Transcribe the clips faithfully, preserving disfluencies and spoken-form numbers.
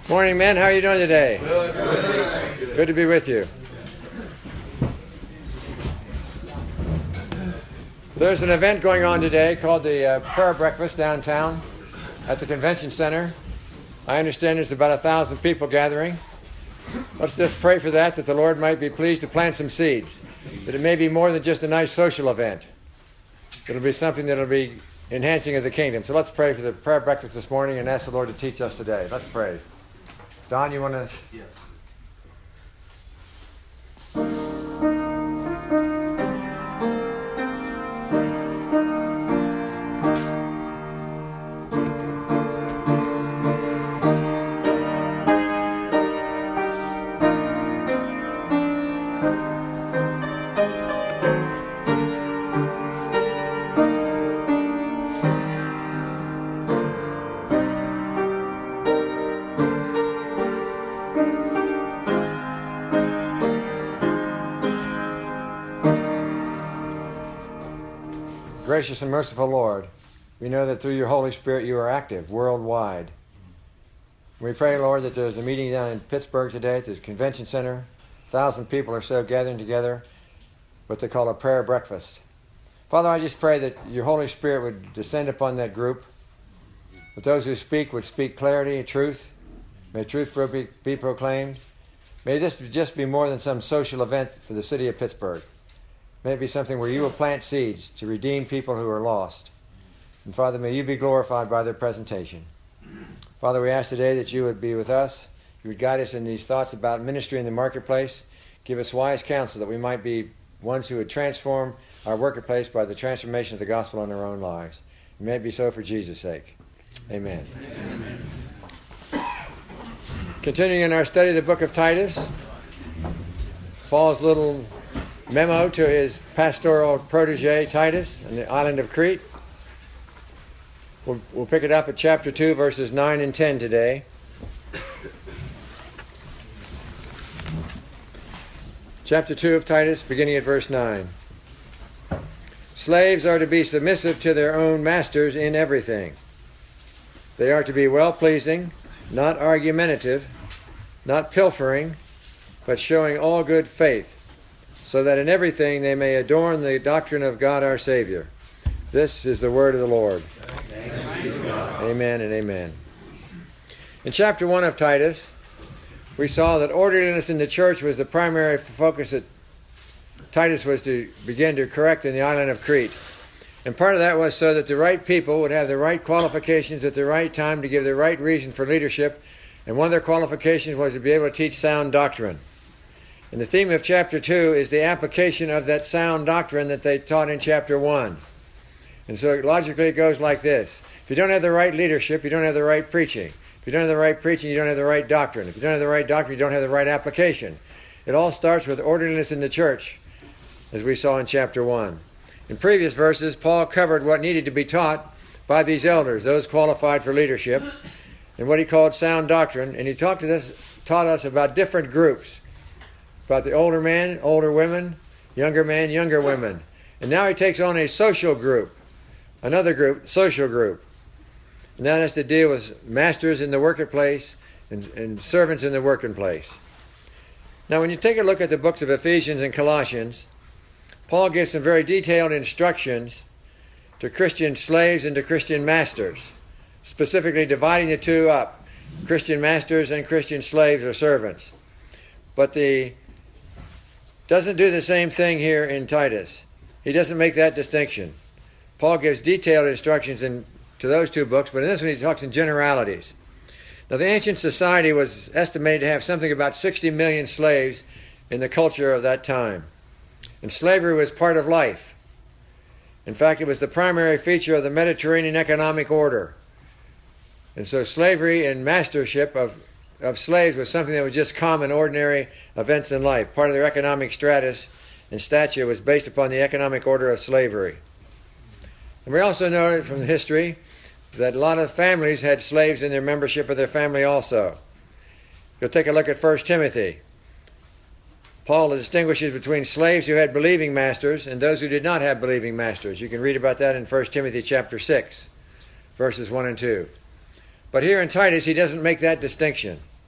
Morning, men. How are you doing today? Good. Good. Good to be with you. There's an event going on today called the uh, Prayer Breakfast downtown at the Convention Center. I understand there's about a thousand people gathering. Let's just pray for that, that the Lord might be pleased to plant some seeds, that it may be more than just a nice social event. It'll be something that'll be enhancing of the kingdom. So let's pray for the prayer breakfast this morning and ask the Lord to teach us today. Let's pray. Don, you want to? Yes. Gracious and merciful Lord, we know that through your Holy Spirit you are active worldwide. We pray, Lord, that there's a meeting down in Pittsburgh today at the Convention Center. A thousand people or so gathering together, what they call a prayer breakfast. Father, I just pray that your Holy Spirit would descend upon that group, that those who speak would speak clarity and truth. May truth be, be proclaimed. May this just be more than some social event for the city of Pittsburgh. May it be something where you will plant seeds to redeem people who are lost. And Father, may you be glorified by their presentation. Father, we ask today that you would be with us. You would guide us in these thoughts about ministry in the marketplace. Give us wise counsel that we might be ones who would transform our marketplace by the transformation of the gospel in our own lives. And may it be so for Jesus' sake. Amen. Amen. Continuing in our study of the book of Titus, Paul's little memo to his pastoral protege Titus on the island of Crete. We'll, we'll pick it up at chapter two, verses nine and ten today. Chapter two of Titus, beginning at verse nine. Slaves are to be submissive to their own masters in everything. They are to be well-pleasing, not argumentative, not pilfering, but showing all good faith, so that in everything they may adorn the doctrine of God our Savior. This is the word of the Lord. Thanks be to God. Amen and amen. In chapter one of Titus, we saw that orderliness in the church was the primary focus that Titus was to begin to correct in the island of Crete. And part of that was so that the right people would have the right qualifications at the right time to give the right reason for leadership. And one of their qualifications was to be able to teach sound doctrine. And the theme of chapter two is the application of that sound doctrine that they taught in chapter one. And so logically it goes like this. If you don't have the right leadership, you don't have the right preaching. If you don't have the right preaching, you don't have the right doctrine. If you don't have the right doctrine, you don't have the right application. It all starts with orderliness in the church, as we saw in chapter one. In previous verses, Paul covered what needed to be taught by these elders, those qualified for leadership, and what he called sound doctrine. And he talked to us, taught us about different groups. About the older men, older women, younger men, younger women. And now he takes on a social group, another group, social group. And that has to deal with masters in the workplace and, and servants in the working place. Now when you take a look at the books of Ephesians and Colossians, Paul gives some very detailed instructions to Christian slaves and to Christian masters, specifically dividing the two up, Christian masters and Christian slaves or servants. But the doesn't do the same thing here in Titus. He doesn't make that distinction. Paul gives detailed instructions in, to those two books, but in this one he talks in generalities. Now the ancient society was estimated to have something about sixty million slaves in the culture of that time. And slavery was part of life. In fact, it was the primary feature of the Mediterranean economic order. And so slavery and mastership of of slaves was something that was just common, ordinary events in life. Part of their economic stratus and stature was based upon the economic order of slavery. And we also know from history that a lot of families had slaves in their membership of their family also. You'll take a look at First Timothy. Paul distinguishes between slaves who had believing masters and those who did not have believing masters. You can read about that in First Timothy chapter six, verses one and two. But here in Titus, he doesn't make that distinction.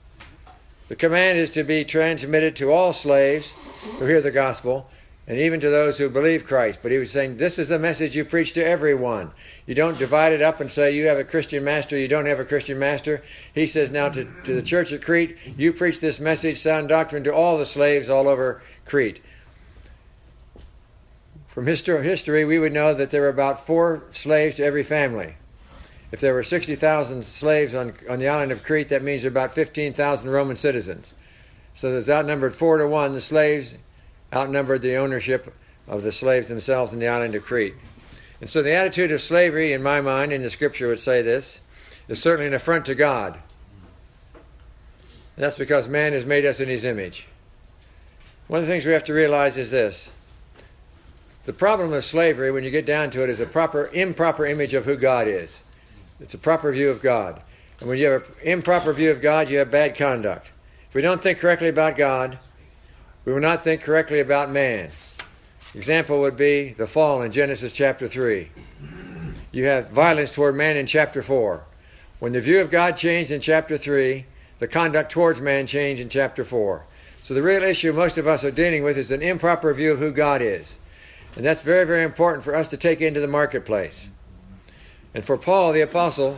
The command is to be transmitted to all slaves who hear the gospel, and even to those who believe Christ. But he was saying, this is the message you preach to everyone. You don't divide it up and say you have a Christian master, you don't have a Christian master. He says now to, to the church at Crete, you preach this message, sound doctrine, to all the slaves all over Crete. From history, we would know that there were about four slaves to every family. If there were sixty thousand slaves on, on the island of Crete, that means there are about fifteen thousand Roman citizens. So there's outnumbered four to one. The slaves outnumbered the ownership of the slaves themselves in the island of Crete. And so the attitude of slavery, in my mind, in the Scripture would say this, is certainly an affront to God. And that's because man has made us in his image. One of the things we have to realize is this. The problem of slavery, when you get down to it, is a proper, improper image of who God is. It's a proper view of God. And when you have an improper view of God, you have bad conduct. If we don't think correctly about God, we will not think correctly about man. Example would be the fall in Genesis chapter three. You have violence toward man in chapter four. When the view of God changed in chapter three, the conduct towards man changed in chapter four. So the real issue most of us are dealing with is an improper view of who God is. And that's very, very important for us to take into the marketplace. And for Paul, the apostle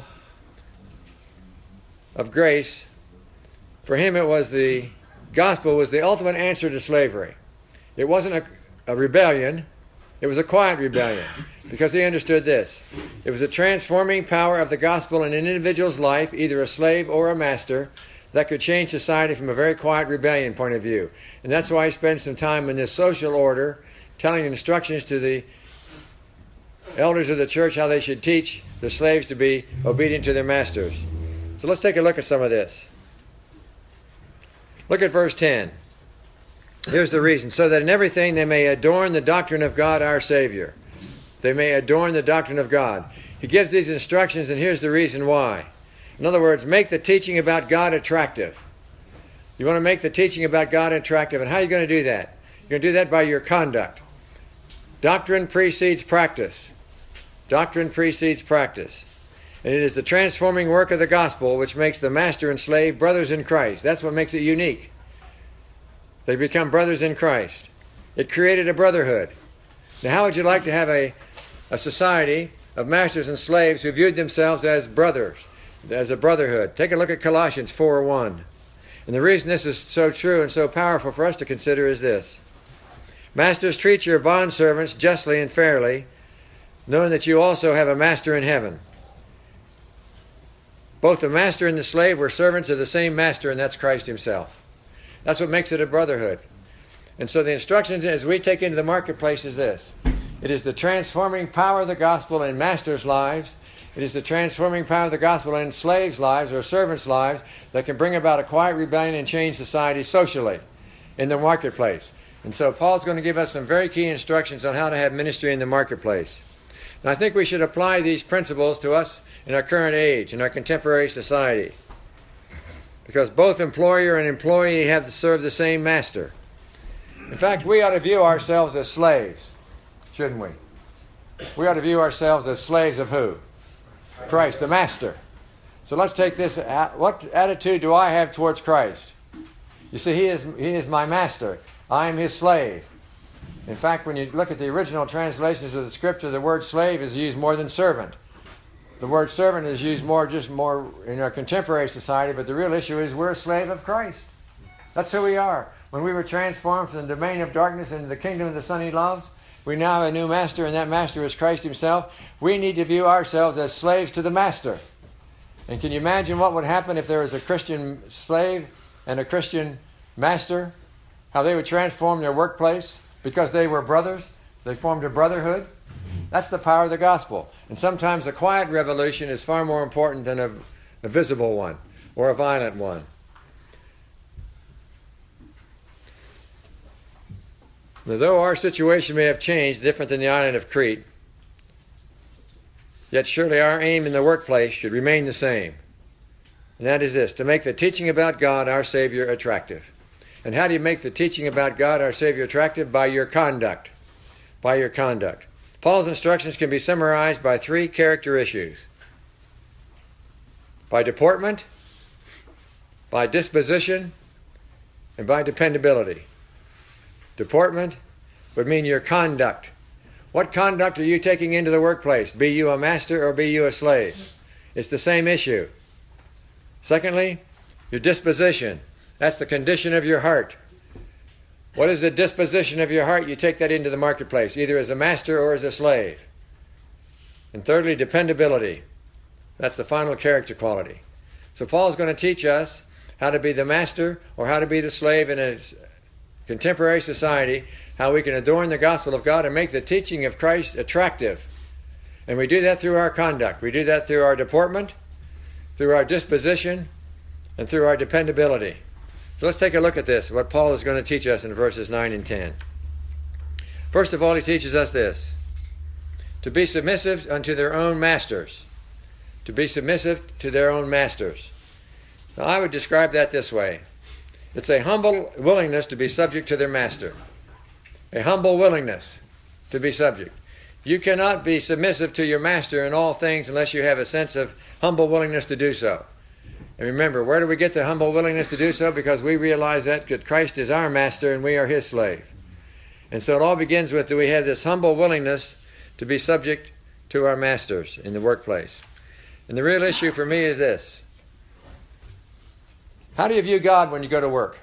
of grace, for him it was the gospel was the ultimate answer to slavery. It wasn't a, a rebellion. It was a quiet rebellion because he understood this. It was a transforming power of the gospel in an individual's life, either a slave or a master, that could change society from a very quiet rebellion point of view. And that's why he spends some time in this social order telling instructions to the elders of the church how they should teach the slaves to be obedient to their masters. So let's take a look at some of this. Look at verse ten. Here's the reason. So that in everything they may adorn the doctrine of God our Savior. They may adorn the doctrine of God. He gives these instructions, and here's the reason why. In other words, make the teaching about God attractive. You want to make the teaching about God attractive. And how are you going to do that? You're going to do that by your conduct. Doctrine precedes practice. Doctrine precedes practice. And it is the transforming work of the gospel which makes the master and slave brothers in Christ. That's what makes it unique. They become brothers in Christ. It created a brotherhood. Now, how would you like to have a, a society of masters and slaves who viewed themselves as brothers, as a brotherhood? Take a look at Colossians four one. And the reason this is so true and so powerful for us to consider is this. Masters, treat your bondservants justly and fairly, knowing that you also have a master in heaven. Both the master and the slave were servants of the same master, and that's Christ himself. That's what makes it a brotherhood. And so the instructions as we take into the marketplace is this. It is the transforming power of the gospel in masters' lives. It is the transforming power of the gospel in slaves' lives or servants' lives that can bring about a quiet rebellion and change society socially in the marketplace. And so Paul's going to give us some very key instructions on how to have ministry in the marketplace. And I think we should apply these principles to us in our current age, in our contemporary society. Because both employer and employee have to serve the same master. In fact, we ought to view ourselves as slaves, shouldn't we? We ought to view ourselves as slaves of who? Christ, the master. So let's take this. What attitude do I have towards Christ? You see, he is, he is my master. I am his slave. In fact, when you look at the original translations of the Scripture, the word slave is used more than servant. The word servant is used more, just more in our contemporary society, but the real issue is we're a slave of Christ. That's who we are. When we were transformed from the domain of darkness into the kingdom of the Son he loves, we now have a new master, and that master is Christ himself. We need to view ourselves as slaves to the master. And can you imagine what would happen if there was a Christian slave and a Christian master? How they would transform their workplace because they were brothers. They formed a brotherhood. That's the power of the gospel. And sometimes a quiet revolution is far more important than a, a visible one or a violent one. Now, though our situation may have changed, different than the island of Crete, yet surely our aim in the workplace should remain the same. And that is this, to make the teaching about God, our Savior, attractive. And how do you make the teaching about God, our Savior, attractive? By your conduct. By your conduct. Paul's instructions can be summarized by three character issues. By deportment, by disposition, and by dependability. Deportment would mean your conduct. What conduct are you taking into the workplace? Be you a master or be you a slave? It's the same issue. Secondly, your disposition. That's the condition of your heart. What is the disposition of your heart? You take that into the marketplace, either as a master or as a slave. And thirdly, dependability. That's the final character quality. So Paul's going to teach us how to be the master or how to be the slave in a contemporary society, how we can adorn the gospel of God and make the teaching of Christ attractive. And we do that through our conduct. We do that through our deportment, through our disposition, and through our dependability. So let's take a look at this, what Paul is going to teach us in verses nine and ten. First of all, he teaches us this: to be submissive unto their own masters. To be submissive to their own masters. Now, I would describe that this way. It's a humble willingness to be subject to their master. A humble willingness to be subject. You cannot be submissive to your master in all things unless you have a sense of humble willingness to do so. And remember, where do we get the humble willingness to do so? Because we realize that Christ is our master and we are his slave. And so it all begins with, do we have this humble willingness to be subject to our masters in the workplace? And the real issue for me is this: how do you view God when you go to work?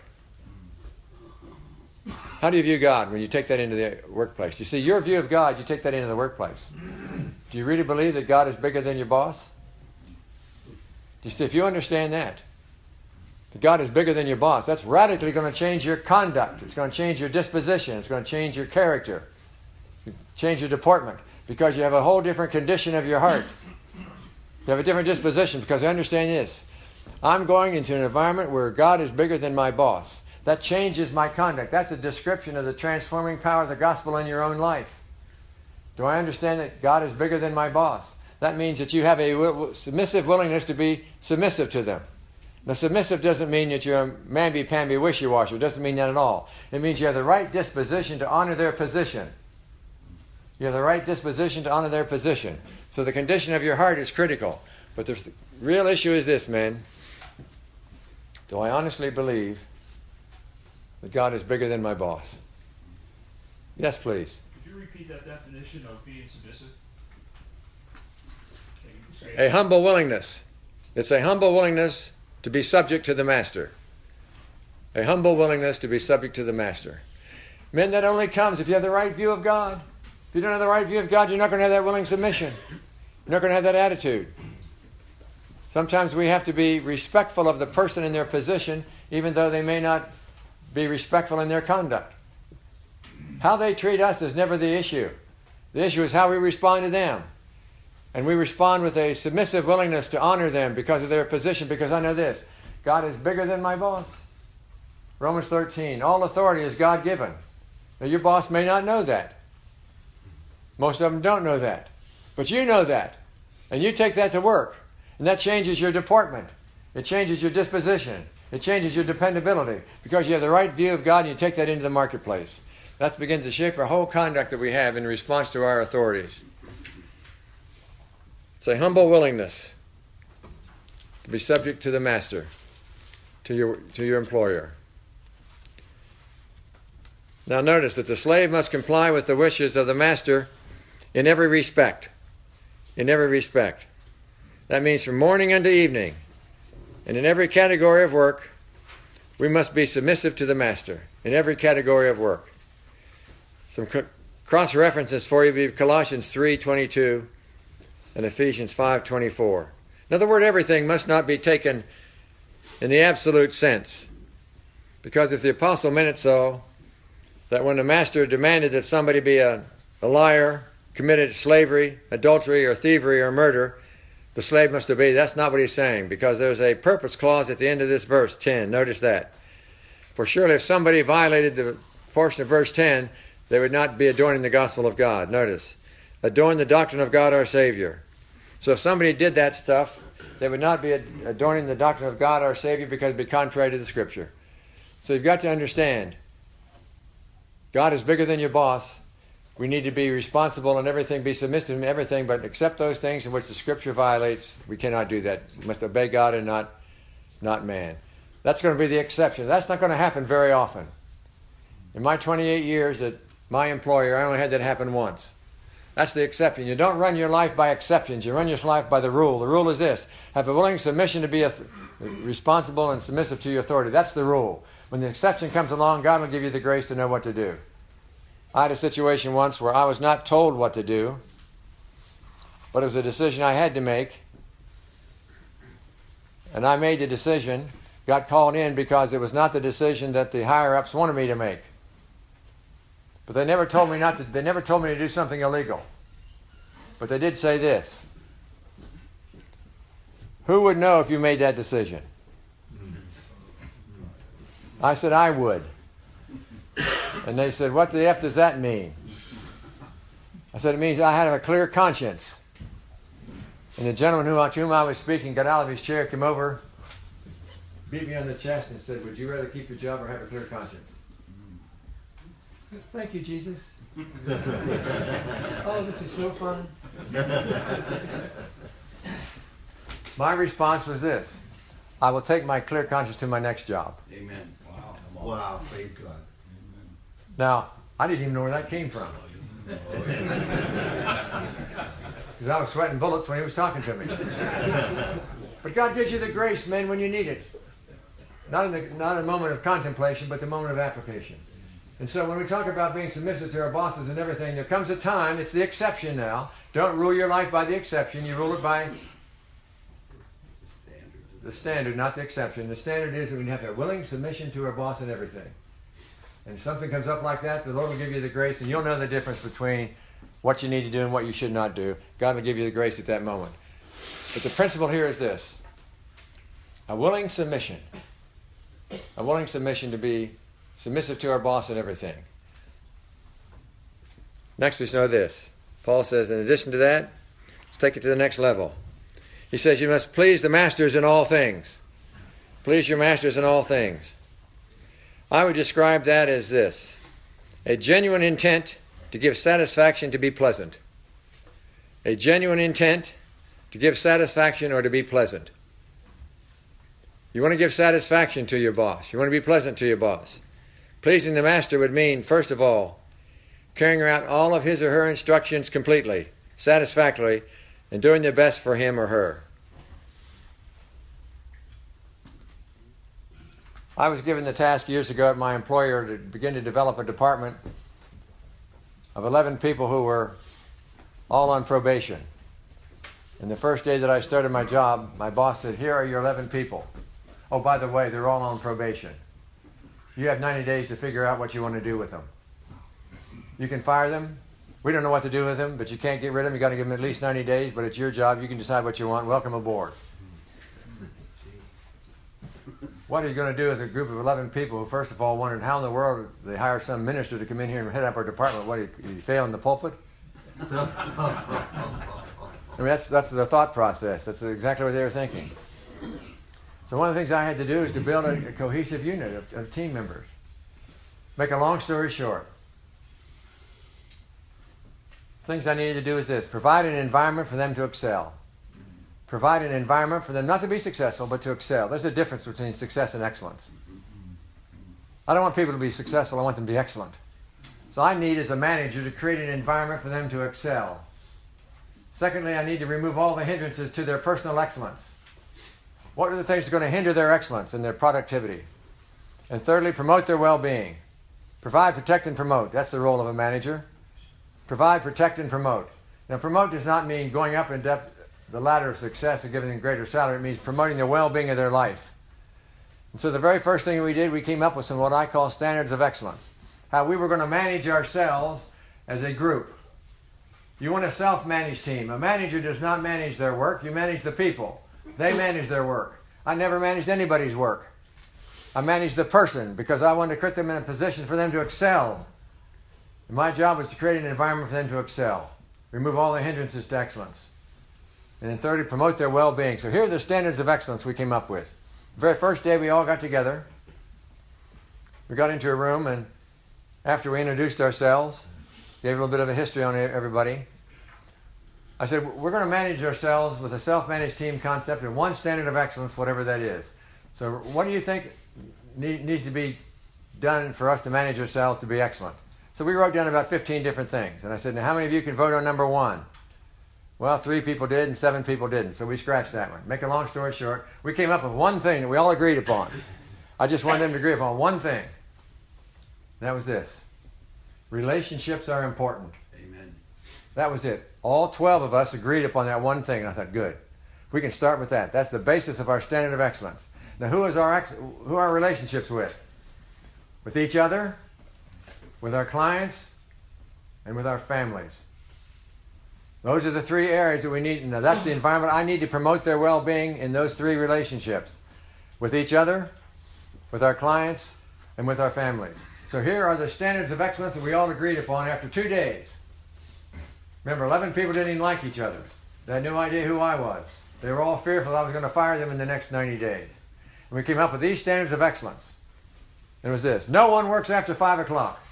How do you view God when you take that into the workplace? You see, your view of God, you take that into the workplace. Do you really believe that God is bigger than your boss? Do you see, if you understand that, that God is bigger than your boss, that's radically going to change your conduct. It's going to change your disposition. It's going to change your character. It's going to change your deportment, because you have a whole different condition of your heart. You have a different disposition, because I understand this. I'm going into an environment where God is bigger than my boss. That changes my conduct. That's a description of the transforming power of the gospel in your own life. Do I understand that God is bigger than my boss? That means that you have a submissive willingness to be submissive to them. Now, submissive doesn't mean that you're a mamby-pamby wishy-washy. It doesn't mean that at all. It means you have the right disposition to honor their position. You have the right disposition to honor their position. So the condition of your heart is critical. But the real issue is this, man. Do I honestly believe that God is bigger than my boss? Yes, please. Could you repeat that definition of being submissive? A humble willingness. It's a humble willingness to be subject to the master. A humble willingness to be subject to the master. Men, that only comes if you have the right view of God. If you don't have the right view of God, you're not going to have that willing submission. You're not going to have that attitude. Sometimes we have to be respectful of the person in their position, even though they may not be respectful in their conduct. How they treat us is never the issue. The issue is how we respond to them. And we respond with a submissive willingness to honor them because of their position, because I know this: God is bigger than my boss. Romans thirteen, all authority is God-given. Now, your boss may not know that. Most of them don't know that. But you know that. And you take that to work. And that changes your deportment. It changes your disposition. It changes your dependability. Because you have the right view of God and you take that into the marketplace. That's begins to shape our whole conduct that we have in response to our authorities. It's a humble willingness to be subject to the master, to your, to your employer. Now notice that the slave must comply with the wishes of the master in every respect. In every respect. That means from morning unto evening. And in every category of work, we must be submissive to the master. In every category of work. Some cross-references for you be Colossians three twenty-two and Ephesians five twenty-four. Now the word everything must not be taken in the absolute sense. Because if the apostle meant it so, that when the master demanded that somebody be a, a liar, committed slavery, adultery, or thievery, or murder, the slave must obey. That's not what he's saying, because there's a purpose clause at the end of this verse ten. Notice that. For surely if somebody violated the portion of verse ten, they would not be adorning the gospel of God. Notice, adorn the doctrine of God our Savior. So if somebody did that stuff, they would not be adorning the doctrine of God our Savior, because it would be contrary to the Scripture. So you've got to understand, God is bigger than your boss. We need to be responsible in everything, be submissive in everything, but accept those things in which the Scripture violates. We cannot do that. We must obey God and not, not man. That's going to be the exception. That's not going to happen very often. In my twenty-eight years at my employer, I only had that happen once. That's the exception. You don't run your life by exceptions. You run your life by the rule. The rule is this: have a willing submission to be a th- responsible and submissive to your authority. That's the rule. When the exception comes along, God will give you the grace to know what to do. I had a situation once where I was not told what to do, but it was a decision I had to make. And I made the decision, got called in because it was not the decision that the higher-ups wanted me to make. But they never told me not to, they never told me to do something illegal. But they did say this: who would know if you made that decision? I said, I would. And they said, what the F does that mean? I said, it means I had a clear conscience. And the gentleman who, to whom I was speaking got out of his chair, came over, beat me on the chest and said, would you rather keep your job or have a clear conscience? Thank you, Jesus. Oh, this is so fun. My response was this: I will take my clear conscience to my next job. Amen. Wow. Wow, praise God. Now, I didn't even know where that came from. Because I was sweating bullets when he was talking to me. But God gives you the grace, men, when you need it. Not in, the, not in a moment of contemplation, but the moment of application. And so when we talk about being submissive to our bosses and everything, there comes a time, it's the exception now. Don't rule your life by the exception. You rule it by the standard, not the exception. The standard is that we have a willing submission to our boss in everything. And if something comes up like that, the Lord will give you the grace, and you'll know the difference between what you need to do and what you should not do. God will give you the grace at that moment. But the principle here is this: a willing submission. A willing submission to be submissive to our boss in everything. Next, we know this. Paul says, in addition to that, let's take it to the next level. He says, you must please the masters in all things. Please your masters in all things. I would describe that as this: a genuine intent to give satisfaction, to be pleasant. A genuine intent to give satisfaction or to be pleasant. You want to give satisfaction to your boss. You want to be pleasant to your boss. Pleasing the master would mean, first of all, carrying out all of his or her instructions completely, satisfactorily, and doing their best for him or her. I was given the task years ago at my employer to begin to develop a department of eleven people who were all on probation. And the first day that I started my job, my boss said, here are your eleven people. Oh, by the way, they're all on probation. You have ninety days to figure out what you want to do with them. You can fire them. We don't know what to do with them, but you can't get rid of them. You've got to give them at least ninety days, but it's your job. You can decide what you want. Welcome aboard. What are you going to do with a group of eleven people who, first of all, wondered how in the world they hire some minister to come in here and head up our department? What, did he fail in the pulpit? I mean, that's, that's the thought process. That's exactly what they were thinking. So one of the things I had to do is to build a, a cohesive unit of, of team members. Make a long story short, things I needed to do is this: provide an environment for them to excel. Provide an environment for them not to be successful, but to excel. There's a difference between success and excellence. I don't want people to be successful. I want them to be excellent. So I need, as a manager, to create an environment for them to excel. Secondly, I need to remove all the hindrances to their personal excellence. What are the things that are going to hinder their excellence and their productivity? And thirdly, promote their well-being. Provide, protect, and promote. That's the role of a manager. Provide, protect, and promote. Now, promote does not mean going up in depth the ladder of success and giving them greater salary. It means promoting the well-being of their life. And so the very first thing we did, we came up with some what I call standards of excellence. How we were going to manage ourselves as a group. You want a self-managed team. A manager does not manage their work. You manage the people. They manage their work. I never managed anybody's work. I managed the person because I wanted to put them in a position for them to excel. And my job was to create an environment for them to excel. Remove all the hindrances to excellence. And then thirdly, promote their well-being. So here are the standards of excellence we came up with. The very first day we all got together. We got into a room, and after we introduced ourselves, gave a little bit of a history on everybody, I said, we're going to manage ourselves with a self-managed team concept and one standard of excellence, whatever that is. So what do you think need, needs to be done for us to manage ourselves to be excellent? So we wrote down about fifteen different things. And I said, now how many of you can vote on number one? Well, three people did and seven people didn't. So we scratched that one. Make a long story short, we came up with one thing that we all agreed upon. I just wanted them to agree upon one thing. And that was this. Relationships are important. Amen. That was it. All twelve of us agreed upon that one thing. And I thought, good. We can start with that. That's the basis of our standard of excellence. Now, who is our ex- who are our relationships with? With each other, with our clients, and with our families. Those are the three areas that we need. Now, that's the environment. I need to promote their well-being in those three relationships. With each other, with our clients, and with our families. So here are the standards of excellence that we all agreed upon after two days. Remember, eleven people didn't even like each other. They had no idea who I was. They were all fearful I was going to fire them in the next ninety days. And we came up with these standards of excellence. It was this. No one works after five o'clock.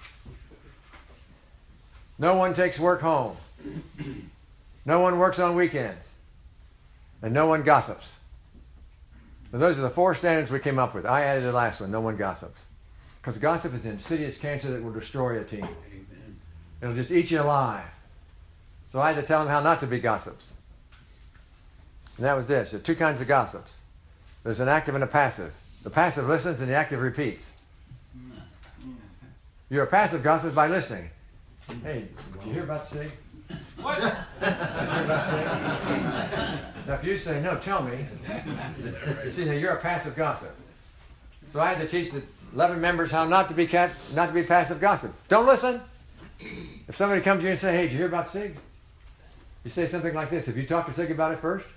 No one takes work home. No one works on weekends. And no one gossips. So those are the four standards we came up with. I added the last one. No one gossips. Because gossip is an insidious cancer that will destroy a team. Amen. It'll just eat you alive. So I had to tell them how not to be gossips. And that was this. There are two kinds of gossips. There's an active and a passive. The passive listens and the active repeats. You're a passive gossip by listening. Hey, did you hear about Sig? What? Did you hear about Sig? Now if you say, no, tell me. You see, now you're a passive gossip. So I had to teach the eleven members how not to be cat, not to be passive gossip. Don't listen. If somebody comes to you and say, hey, did you hear about Sig? You say something like this. Have you talked to Sig about it first?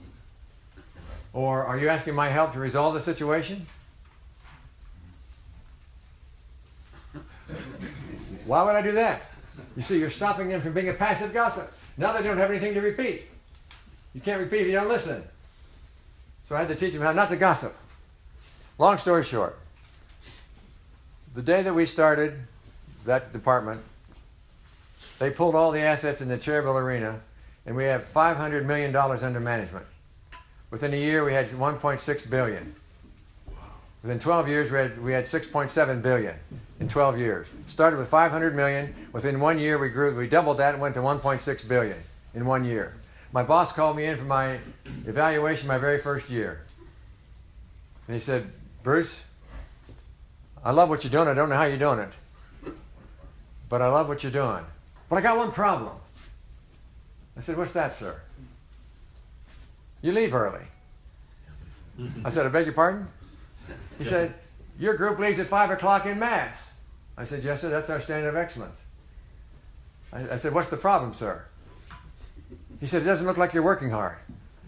Or are you asking my help to resolve the situation? Why would I do that? You see, you're stopping them from being a passive gossip. Now they don't have anything to repeat. You can't repeat if you don't listen. So I had to teach them how not to gossip. Long story short, the day that we started that department, they pulled all the assets in the Cherryville Arena, and we have five hundred million dollars under management. Within a year, we had one point six billion dollars. Within twelve years, we had, we had six point seven billion dollars in twelve years. Started with five hundred million dollars. Within one year, we grew, we doubled that and went to one point six billion dollars in one year. My boss called me in for my evaluation my very first year. And he said, Bruce, I love what you're doing. I don't know how you're doing it. But I love what you're doing. But I got one problem. I said, what's that, sir? You leave early. I said, I beg your pardon? He said, your group leaves at five o'clock in Mass. I said, yes, sir, that's our standard of excellence. I, I said, what's the problem, sir? He said, it doesn't look like you're working hard.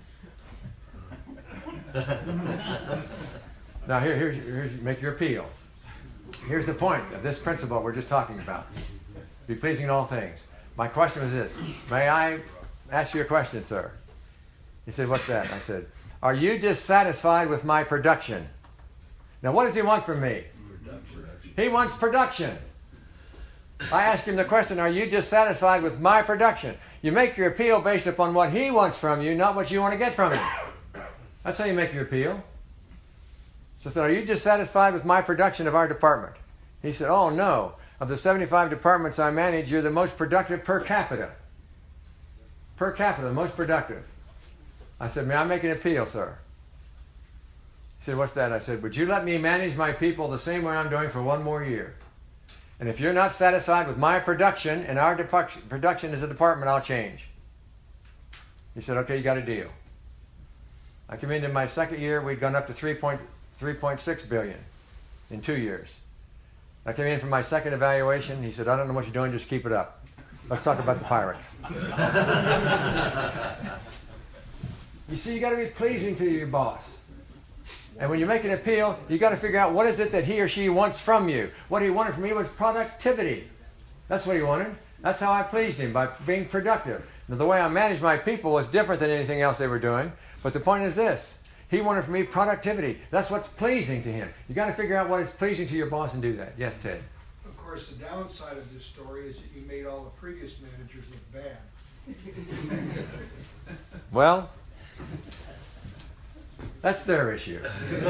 Now, here, here's, here's, make your appeal. Here's the point of this principle we're just talking about. Be pleasing in all things. My question was this. May I ask you a question, sir? He said, what's that? I said, are you dissatisfied with my production? Now, what does he want from me? Production. He wants production. I asked him the question, are you dissatisfied with my production? You make your appeal based upon what he wants from you, not what you want to get from him. That's how you make your appeal. So I said, are you dissatisfied with my production of our department? He said, oh, no. Of the seventy-five departments I manage, you're the most productive per capita. Per capita, the most productive. I said, may I make an appeal, sir? He said, what's that? I said, would you let me manage my people the same way I'm doing for one more year? And if you're not satisfied with my production and our depart- production as a department, I'll change. He said, okay, you got a deal. I came into my second year, we'd gone up to three point six billion dollars in two years. I came in for my second evaluation. He said, I don't know what you're doing, just keep it up. Let's talk about the Pirates. You see, you got to be pleasing to your boss. And when you make an appeal, you got to figure out what is it that he or she wants from you. What he wanted from me was productivity. That's what he wanted. That's how I pleased him, by being productive. Now, the way I managed my people was different than anything else they were doing. But the point is this. He wanted from me productivity. That's what's pleasing to him. You got to figure out what is pleasing to your boss and do that. Yes, Ted? Of course, the downside of this story is that you made all the previous managers look bad. Well, That's their issue.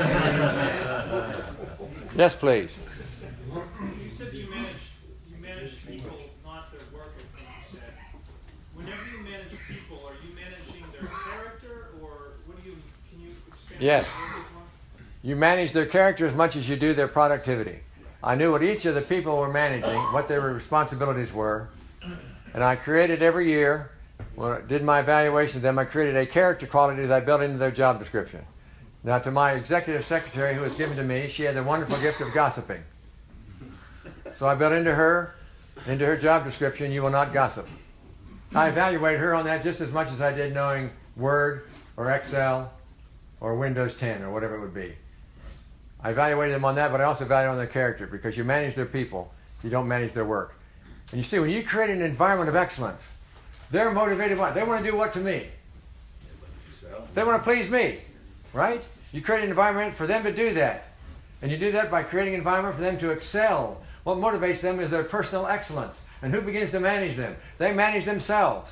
Yes, please. You said you manage you manage people, not their work, I think you said. Whenever you manage people, are you managing their character, or what do you, can you expand Yes. on that more? You manage their character as much as you do their productivity. I knew what each of the people were managing, what their responsibilities were, and I created every year, when I did my evaluation of them, I created a character quality that I built into their job description. Now, to my executive secretary who was given to me, she had the wonderful gift of gossiping. So I built into her, into her job description, you will not gossip. I evaluated her on that just as much as I did knowing Word or Excel or Windows ten or whatever it would be. I evaluated them on that, but I also evaluated on their character, because you manage their people, you don't manage their work. And you see, when you create an environment of excellence, they're motivated by, they want to do what to me? They want to please me, right? You create an environment for them to do that. And you do that by creating an environment for them to excel. What motivates them is their personal excellence. And who begins to manage them? They manage themselves.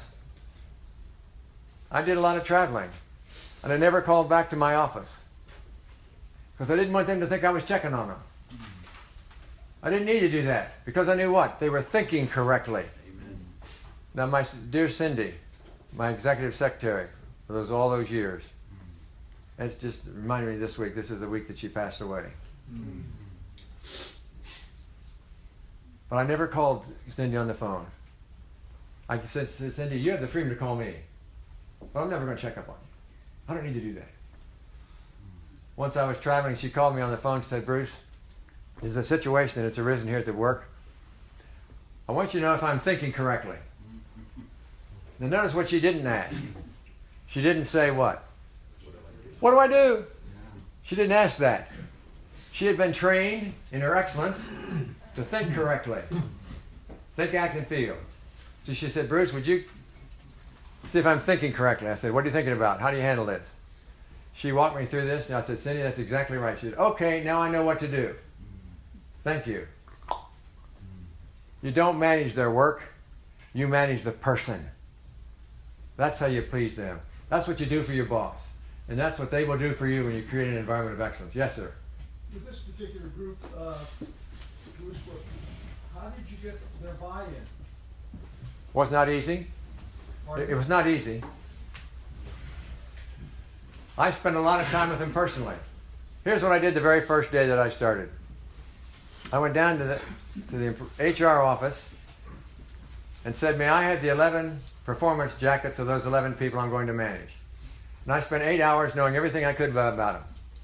I did a lot of traveling, and I never called back to my office, because I didn't want them to think I was checking on them. I didn't need to do that, because I knew what? They were thinking correctly. Amen. Now, my dear Cindy, my executive secretary for those all those years, it's just reminded me this week, this is the week that she passed away. Mm. But I never called Cindy on the phone. I said, Cindy, you have the freedom to call me, but I'm never going to check up on you. I don't need to do that. Once I was traveling, she called me on the phone and said, Bruce, there's a situation that's arisen here at the work. I want you to know if I'm thinking correctly. Now notice what she didn't ask. She didn't say what? What do I do? She didn't ask that. She had been trained in her excellence to think correctly. Think, act, and feel. So she said, Bruce, would you see if I'm thinking correctly? I said, what are you thinking about? How do you handle this? She walked me through this, and I said, Cindy, that's exactly right. She said, okay, now I know what to do. Thank you. You don't manage their work. You manage the person. That's how you please them. That's what you do for your boss. And that's what they will do for you when you create an environment of excellence. Yes, sir. With this particular group, uh, Bruce, what- how did you get their buy-in? Was not easy. It, it was not easy. I spent a lot of time with them personally. Here's what I did the very first day that I started. I went down to the, to the H R office and said, may I have the eleven performance jackets of those eleven people I'm going to manage? And I spent eight hours knowing everything I could about them.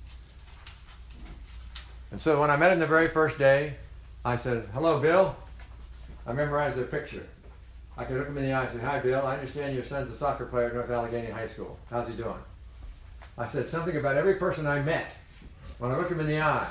And so when I met him the very first day, I said, hello, Bill. I memorized their picture. I could look him in the eye and say, hi, Bill. I understand your son's a soccer player at North Allegheny High School. How's he doing? I said something about every person I met. When I looked him in the eye,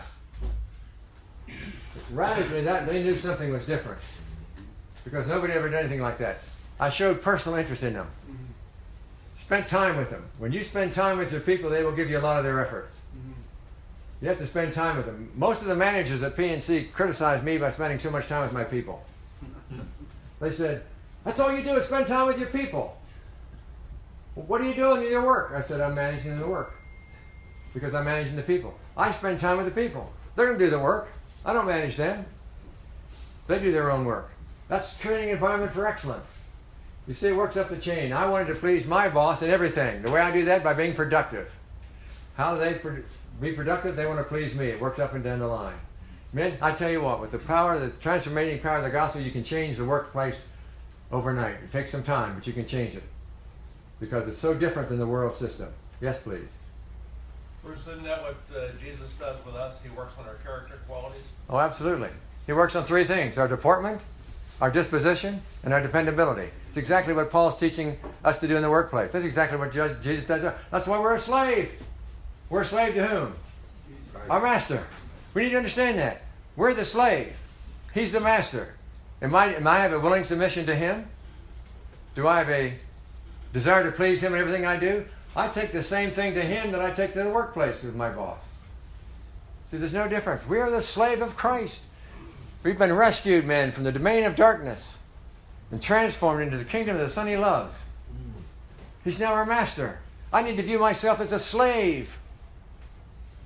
radically, that they knew something was different, because nobody ever did anything like that. I showed personal interest in them. Mm-hmm. Spent time with them. When you spend time with your people, they will give you a lot of their efforts. Mm-hmm. You have to spend time with them. Most of the managers at P N C criticized me by spending too much time with my people. They said, that's all you do is spend time with your people. Well, what are you doing in your work? I said, I'm managing the work, because I'm managing the people. I spend time with the people. They're going to do the work. I don't manage them. They do their own work. That's creating an environment for excellence. You see, it works up the chain. I wanted to please my boss in everything. The way I do that, by being productive. How do they pro- be productive? They want to please me. It works up and down the line. Men, I tell you what, with the power, the transforming power of the gospel, you can change the workplace overnight. It takes some time, but you can change it, because it's so different than the world system. Yes, please. Bruce, isn't that what uh, Jesus does with us? He works on our character qualities? Oh, absolutely. He works on three things: our deportment, our disposition, and our dependability. It's exactly what Paul's teaching us to do in the workplace. That's exactly what Jesus does. That's why we're a slave. We're a slave to whom? Our master. We need to understand that. We're the slave. He's the master. Am I, am I have a willing submission to him? Do I have a desire to please him in everything I do? I take the same thing to him that I take to the workplace with my boss. See, there's no difference. We are the slave of Christ. We've been rescued, men, from the domain of darkness and transformed into the kingdom of the Son he loves. He's now our master. I need to view myself as a slave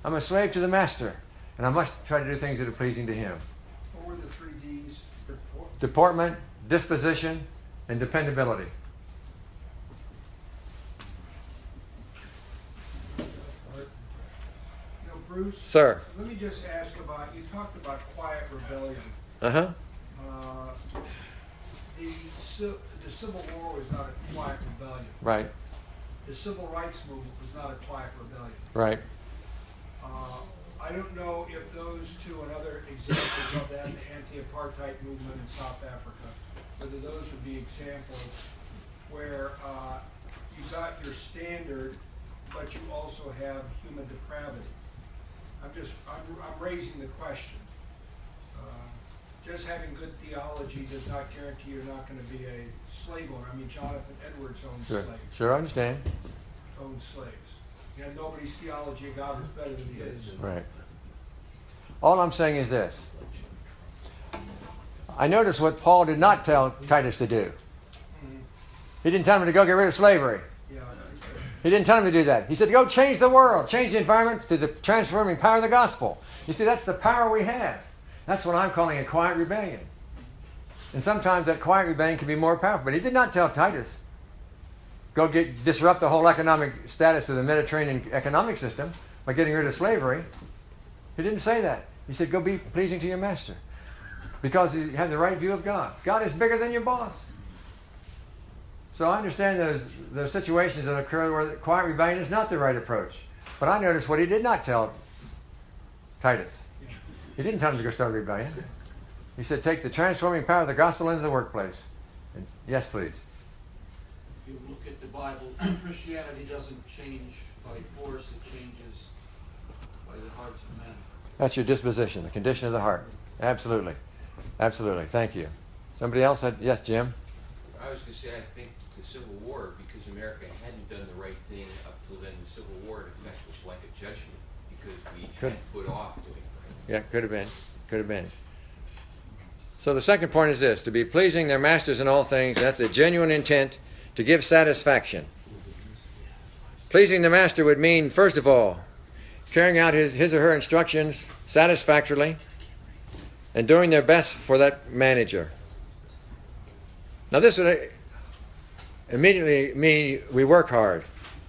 I'm a slave to the master, and I must try to do things that are pleasing to him. What were the three D's? Deport- Deportment, disposition, and dependability. You know, Bruce, Sir. let me just ask about, you talked about quiet rebellion. Uh-huh. Uh, the, ci- the Civil War was not a quiet rebellion. Right, The Civil Rights Movement was not a quiet rebellion. right. Uh, I don't know if those two and other examples of that, the anti-apartheid movement in South Africa, whether those would be examples where uh, you got your standard, but you also have human depravity. I'm just, I'm, I'm raising the question. Uh, just having good theology does not guarantee you're not going to be a slave owner. I mean, Jonathan Edwards owned Sure, slaves, sure, I understand. owned slaves. And nobody's theology of God was better than his. Right. All I'm saying is this. I notice what Paul did not tell Titus to do. He didn't tell him to go get rid of slavery. Yeah. He didn't tell him to do that. He said, go change the world, change the environment through the transforming power of the gospel. You see, that's the power we have. That's what I'm calling a quiet rebellion. And sometimes that quiet rebellion can be more powerful. But he did not tell Titus, go get disrupt the whole economic status of the Mediterranean economic system by getting rid of slavery. He didn't say that. He said, go be pleasing to your master. Because you have the right view of God. God is bigger than your boss. So I understand those, those situations that occur where quiet rebellion is not the right approach. But I noticed what he did not tell Titus. He didn't tell him to go start a rebellion. He said, take the transforming power of the gospel into the workplace. And yes, please. If you look at the Bible, Christianity doesn't change by force, it changes by the hearts of men. That's your disposition, the condition of the heart. Absolutely. Absolutely. Thank you. Somebody else had, yes, Jim? I was going to say, I think the Civil War, because America hadn't done the right thing up till then, the Civil War, in effect, was like a judgment, because we Could- had put off doing it. Yeah, could have been. Could have been. So the second point is this, to be pleasing their masters in all things. That's a genuine intent to give satisfaction. Pleasing the master would mean, first of all, carrying out his, his or her instructions satisfactorily and doing their best for that manager. Now this would immediately mean we work hard.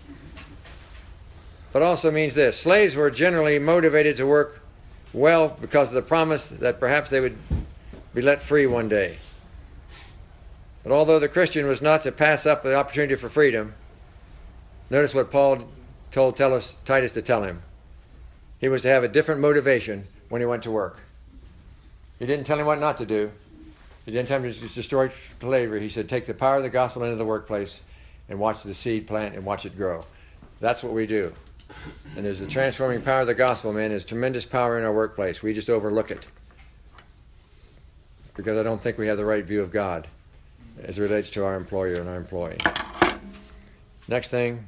But also means this, slaves were generally motivated to work well because of the promise that perhaps they would be let free one day. But although the Christian was not to pass up the opportunity for freedom, notice what Paul told Titus to tell him. He was to have a different motivation when he went to work. He didn't tell him what not to do. He didn't tell him to destroy slavery. He said, take the power of the gospel into the workplace and watch the seed plant and watch it grow. That's what we do. And there's the transforming power of the gospel, man. There's tremendous power in our workplace. We just overlook it because I don't think we have the right view of God as it relates to our employer and our employee. Next thing.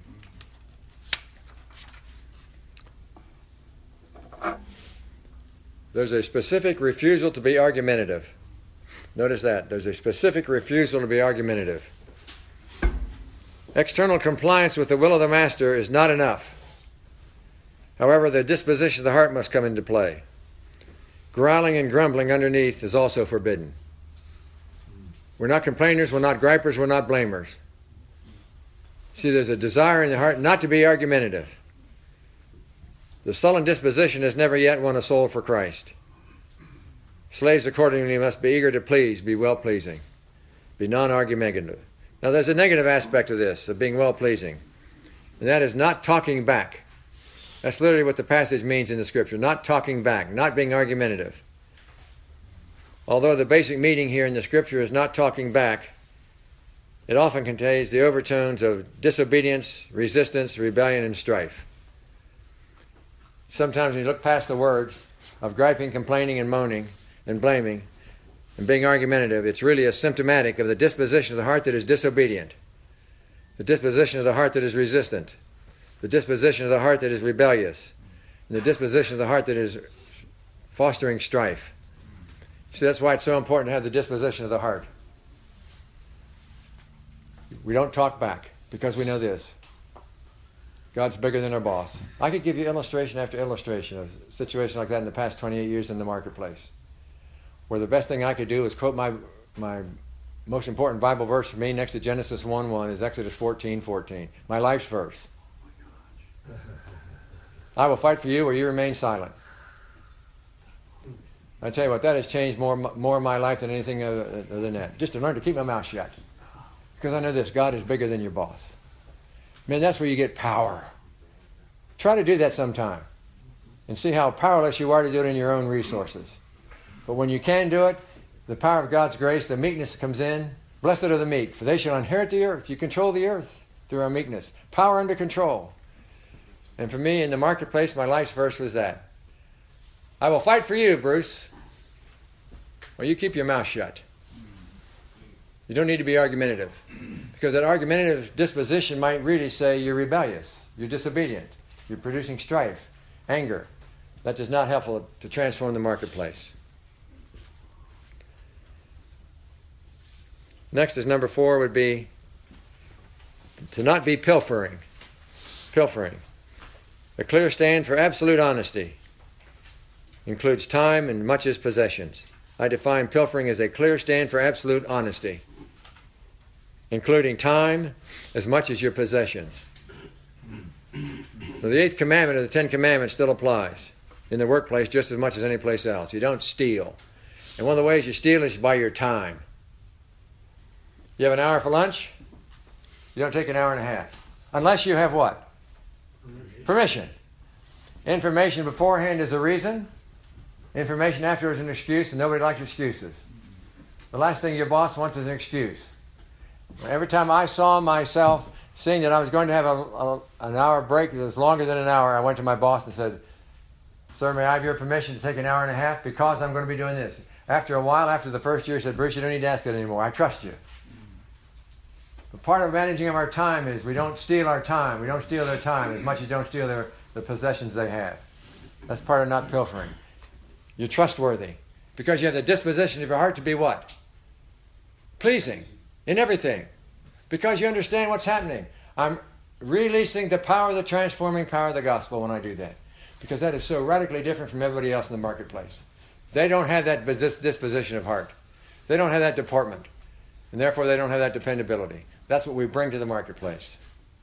There's a specific refusal to be argumentative. Notice that. There's a specific refusal to be argumentative. External compliance with the will of the master is not enough. However, the disposition of the heart must come into play. Growling and grumbling underneath is also forbidden. We're not complainers, we're not gripers, we're not blamers. See, there's a desire in the heart not to be argumentative. The sullen disposition has never yet won a soul for Christ. Slaves accordingly must be eager to please, be well-pleasing, be non-argumentative. Now there's a negative aspect of this, of being well-pleasing, and that is not talking back. That's literally what the passage means in the Scripture, not talking back, not being argumentative. Although the basic meaning here in the Scripture is not talking back, it often contains the overtones of disobedience, resistance, rebellion, and strife. Sometimes when you look past the words of griping, complaining, and moaning, and blaming, and being argumentative, it's really a symptomatic of the disposition of the heart that is disobedient, the disposition of the heart that is resistant, the disposition of the heart that is rebellious, and the disposition of the heart that is fostering strife. See, that's why it's so important to have the disposition of the heart. We don't talk back because we know this. God's bigger than our boss. I could give you illustration after illustration of a situation like that in the past twenty-eight years in the marketplace, where the best thing I could do is quote my my most important Bible verse for me next to Genesis one one is Exodus fourteen fourteen, my life's verse. I will fight for you or you remain silent. I tell you what, that has changed more more of my life than anything other than that. Just to learn to keep my mouth shut. Because I know this, God is bigger than your boss. Man, that's where you get power. Try to do that sometime. And see how powerless you are to do it in your own resources. But when you can do it, the power of God's grace, the meekness comes in. Blessed are the meek, for they shall inherit the earth. You control the earth through our meekness. Power under control. And for me, in the marketplace, my life's verse was that. I will fight for you, Bruce. Well, you keep your mouth shut. You don't need to be argumentative. Because that argumentative disposition might really say you're rebellious, you're disobedient, you're producing strife, anger. That is not helpful to transform the marketplace. Next is number four would be to not be pilfering. Pilfering. A clear stand for absolute honesty includes time and much as possessions. I define pilfering as a clear stand for absolute honesty, including time as much as your possessions. So the eighth commandment of the Ten Commandments still applies in the workplace just as much as any place else. You don't steal. And one of the ways you steal is by your time. You have an hour for lunch, you don't take an hour and a half. Unless you have what? Permission. Information beforehand is a reason. Information after is an excuse, and nobody likes excuses. The last thing your boss wants is an excuse. Every time I saw myself seeing that I was going to have a, a, an hour break that was longer than an hour, I went to my boss and said, "Sir, may I have your permission to take an hour and a half because I'm going to be doing this?" After a while, after the first year, he said, "Bruce, you don't need to ask it anymore. I trust you." But part of managing of our time is we don't steal our time. We don't steal their time as much as you don't steal their, the possessions they have. That's part of not pilfering. You're trustworthy because you have the disposition of your heart to be what? Pleasing in everything. Because you understand what's happening. I'm releasing the power, the transforming power of the gospel when I do that. Because that is so radically different from everybody else in the marketplace. They don't have that disposition of heart. They don't have that deportment. And therefore they don't have that dependability. That's what we bring to the marketplace.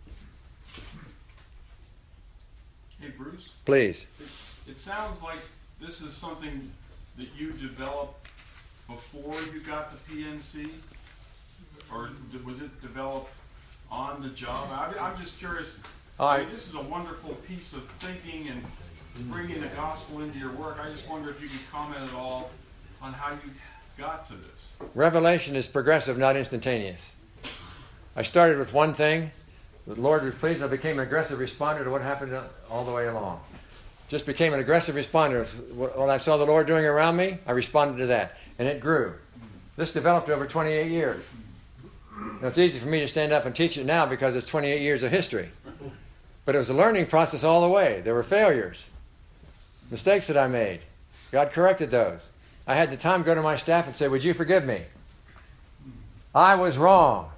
Hey, Bruce? Please. It, it sounds like this is something that you developed before you got the P N C? Or was it developed on the job? I, I'm just curious. All right. I mean, this is a wonderful piece of thinking and bringing the gospel into your work. I just wonder if you could comment at all on how you got to this. Revelation is progressive, not instantaneous. I started with one thing. The Lord was pleased, and I became an aggressive responder to what happened all the way along. Just became an aggressive responder. When I saw the Lord doing around me, I responded to that, and it grew. This developed over twenty-eight years. Now, it's easy for me to stand up and teach it now because it's twenty-eight years of history. But it was a learning process all the way. There were failures, mistakes that I made. God corrected those. I had the time to go to my staff and say, "Would you forgive me? I was wrong.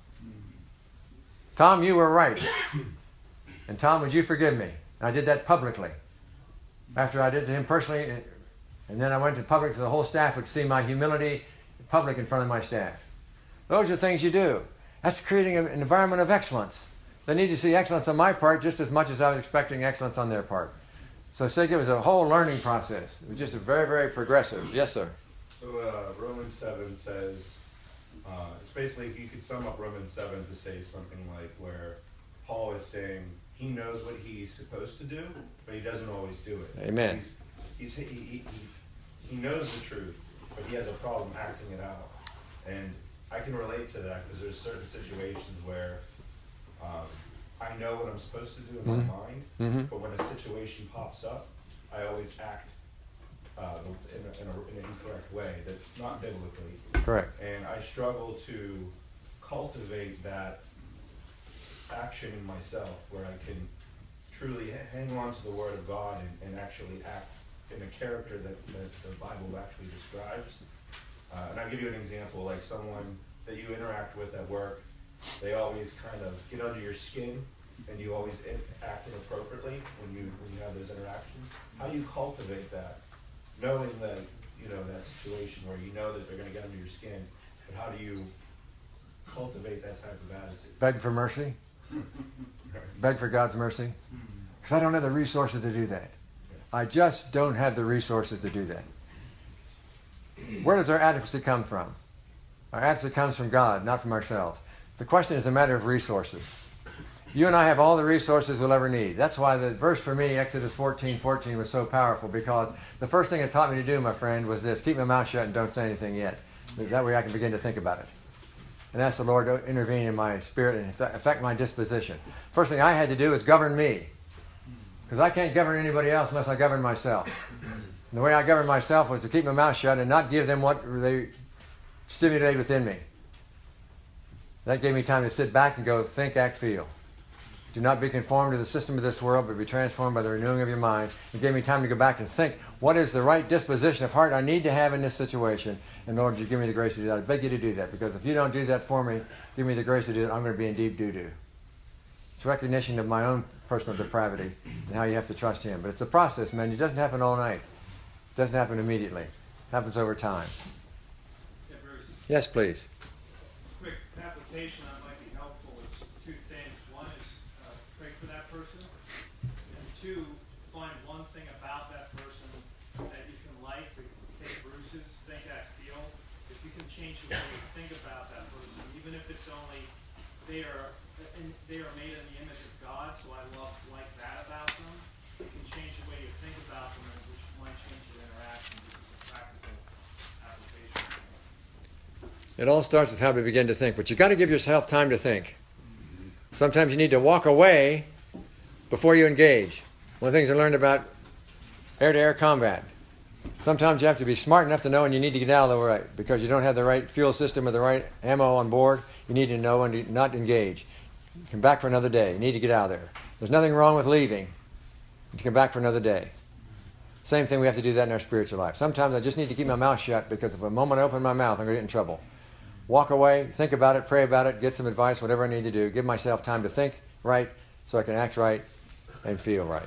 Tom, you were right. And Tom, would you forgive me?" And I did that publicly. After I did to him personally, and then I went to public so the whole staff would see my humility in public in front of my staff. Those are things you do. That's creating an environment of excellence. They need to see excellence on my part just as much as I was expecting excellence on their part. So Sig, it was a whole learning process. It was just a very, very progressive. Yes, sir. So uh, Romans seven says, uh, it's basically, you could sum up Romans seven to say something like where Paul is saying he knows what he's supposed to do, but he doesn't always do it. Amen. He's, he's, he, he, he knows the truth, but he has a problem acting it out. And I can relate to that because there's certain situations where um, I know what I'm supposed to do in mm-hmm. my mind, mm-hmm. but when a situation pops up, I always act uh, in, a, in, a, in an incorrect way, that's not biblically. Correct. And I struggle to cultivate that action in myself where I can truly hang on to the Word of God and, and actually act in a character that, that the Bible actually describes. Uh, and I'll give you an example, like someone that you interact with at work, they always kind of get under your skin and you always in, act inappropriately when you when you have those interactions. How do you cultivate that, knowing that you know that situation where you know that they're going to get under your skin, but how do you cultivate that type of attitude? Beg for mercy. Beg for God's mercy. Because I don't have the resources to do that. I just don't have the resources to do that. Where does our adequacy come from? Our adequacy comes from God, not from ourselves. The question is a matter of resources. You and I have all the resources we'll ever need. That's why the verse for me, Exodus fourteen fourteen, was so powerful, because the first thing it taught me to do, my friend, was this: keep my mouth shut and don't say anything yet. That way I can begin to think about it. And ask the Lord to intervene in my spirit and affect my disposition. First thing I had to do is govern me. Because I can't govern anybody else unless I govern myself. And the way I governed myself was to keep my mouth shut and not give them what they stimulated within me. That gave me time to sit back and go, think, act, feel. Do not be conformed to the system of this world, but be transformed by the renewing of your mind. It gave me time to go back and think, what is the right disposition of heart I need to have in this situation in order to give me the grace to do that? I beg you to do that, because if you don't do that for me, give me the grace to do it, I'm going to be in deep doo-doo. It's recognition of my own personal depravity and how you have to trust Him. But it's a process, man. It doesn't happen all night. It doesn't happen immediately. It happens over time. Yeah, Bruce. Yes, please. Quick application that might be helpful is two things. One is uh, pray for that person, and two, find one thing about that person that you can like. Take Bruce's think, act, feel. If you can change the way you think about that person, even if it's only they are they are made in the image of God, so I love like that about them. You can change the way you think about them, which might change your interaction. This is a practical application. It all starts with how we begin to think. But you've got to give yourself time to think. Sometimes you need to walk away before you engage. One of the things I learned about air-to-air combat. Sometimes you have to be smart enough to know when you need to get out of the way, because you don't have the right fuel system or the right ammo on board. You need to know when to not engage. Come back for another day. You need to get out of there. There's nothing wrong with leaving. You come back for another day. Same thing, we have to do that in our spiritual life. Sometimes I just need to keep my mouth shut, because if the moment I open my mouth, I'm going to get in trouble. Walk away, think about it, pray about it, get some advice, whatever I need to do. Give myself time to think right so I can act right and feel right.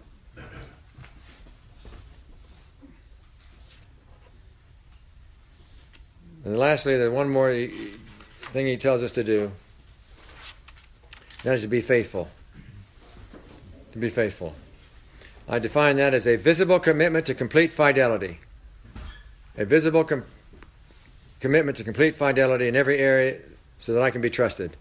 And lastly, there's one more thing he tells us to do. That is to be faithful. To be faithful. I define that as a visible commitment to complete fidelity. A visible com- commitment to complete fidelity in every area so that I can be trusted.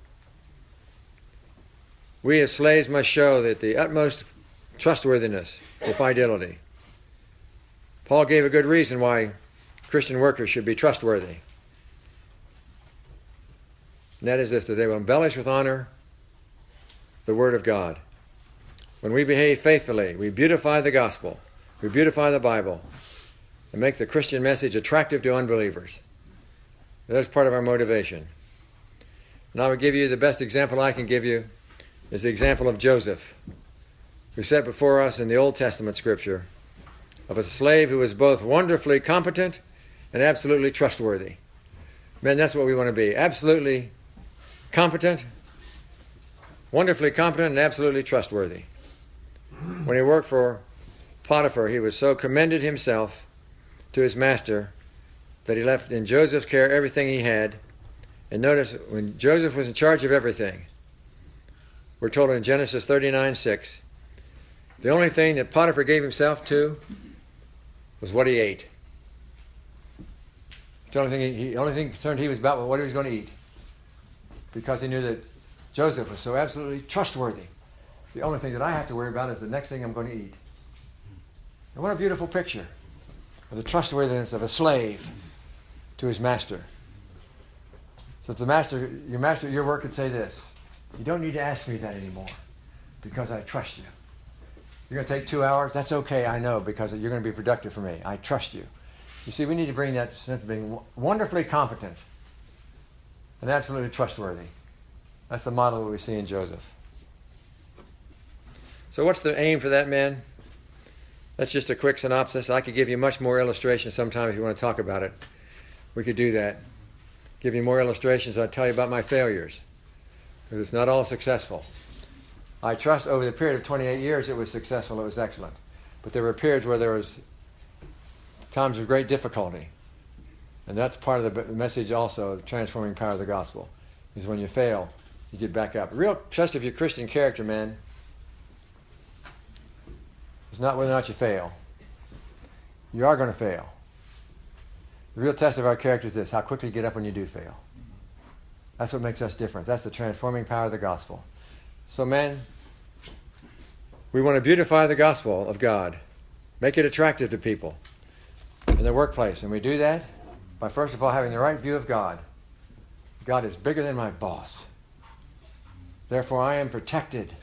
We as slaves must show that the utmost trustworthiness and fidelity. Paul gave a good reason why Christian workers should be trustworthy. And that is this, that they will embellish with honor the Word of God. When we behave faithfully, we beautify the gospel, we beautify the Bible, and make the Christian message attractive to unbelievers. That's part of our motivation. And I will give you the best example I can give you is the example of Joseph, who set before us in the Old Testament scripture of a slave who was both wonderfully competent and absolutely trustworthy. Men, that's what we want to be. Absolutely competent, wonderfully competent, and absolutely trustworthy. When he worked for Potiphar, he was so commended himself to his master that he left in Joseph's care everything he had. And notice, when Joseph was in charge of everything, we're told in Genesis thirty-nine six, the only thing that Potiphar gave himself to was what he ate. It's the only thing, he, the only thing concerned he was about was what he was going to eat. Because he knew that Joseph was so absolutely trustworthy. The only thing that I have to worry about is the next thing I'm going to eat. And what a beautiful picture of the trustworthiness of a slave to his master. So if the master, your master at your work could say this, you don't need to ask me that anymore because I trust you. You're going to take two hours? That's okay, I know, because you're going to be productive for me. I trust you. You see, we need to bring that sense of being wonderfully competent and absolutely trustworthy. That's the model we see in Joseph. So what's the aim for that man? That's just a quick synopsis. I could give you much more illustration sometime if you want to talk about it. We could do that. Give you more illustrations. I'll tell you about my failures, because it's not all successful. I trust over the period of twenty-eight years it was successful, it was excellent. But there were periods where there was times of great difficulty. And that's part of the message also of the transforming power of the gospel, is when you fail, you get back up. The real test of your Christian character, man, is not whether or not you fail. You are going to fail. The real test of our character is this: how quickly you get up when you do fail. That's what makes us different. That's the transforming power of the gospel. So, man, we want to beautify the gospel of God, make it attractive to people in their workplace. And we do that by, first of all, having the right view of God. God is bigger than my boss. Therefore, I am protected.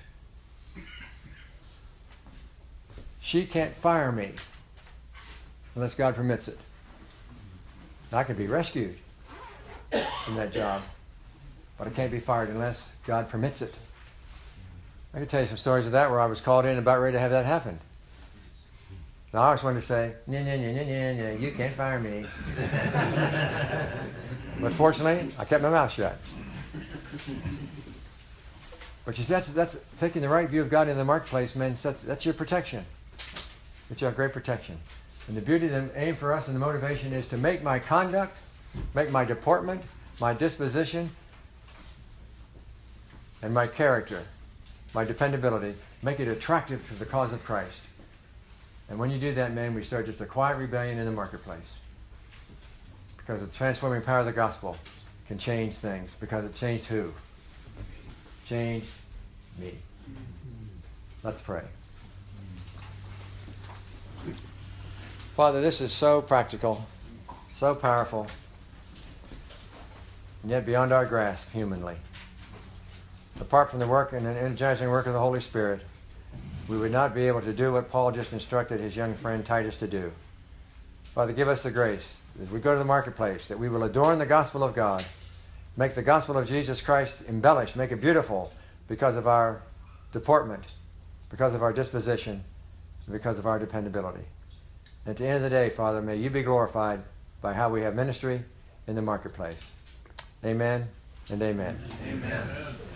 She can't fire me unless God permits it. I can be rescued from that job, but I can't be fired unless God permits it. I can tell you some stories of that where I was called in about ready to have that happen. Now I always wanted to say, "Nya, nya, nya, nya, nya, nya, you can't fire me." But fortunately, I kept my mouth shut. But you see, that's, that's taking the right view of God in the marketplace, man. That's, that's your protection. It's your great protection. And the beauty and the aim for us and the motivation is to make my conduct, make my deportment, my disposition, and my character, my dependability, make it attractive to the cause of Christ. And when you do that, man, we start just a quiet rebellion in the marketplace. Because the transforming power of the gospel can change things. Because it changed who? Changed me. Let's pray. Father, this is so practical, so powerful, and yet beyond our grasp humanly. Apart from the work and the energizing work of the Holy Spirit, we would not be able to do what Paul just instructed his young friend Titus to do. Father, give us the grace as we go to the marketplace that we will adorn the gospel of God, make the gospel of Jesus Christ embellished, make it beautiful because of our deportment, because of our disposition, and because of our dependability. And at the end of the day, Father, may you be glorified by how we have ministry in the marketplace. Amen and amen. Amen.